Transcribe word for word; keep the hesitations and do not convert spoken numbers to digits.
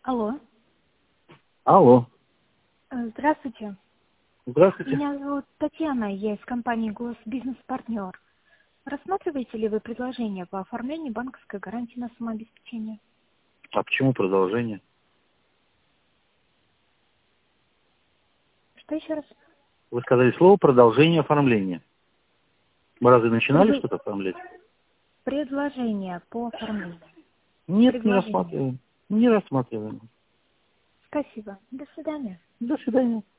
Алло. Алло. Э, Здравствуйте. Здравствуйте. Меня зовут Татьяна, я из компании «Госбизнес-партнер». Рассматриваете ли вы предложение по оформлению банковской гарантии на самообеспечение? А почему продолжение? Что еще раз? Вы сказали слово «продолжение оформления». Вы разве начинали Пред- что-то оформлять? Предложение по оформлению. Нет, не Предложение. рассматриваем. Не рассматриваем. Спасибо. До свидания. До свидания.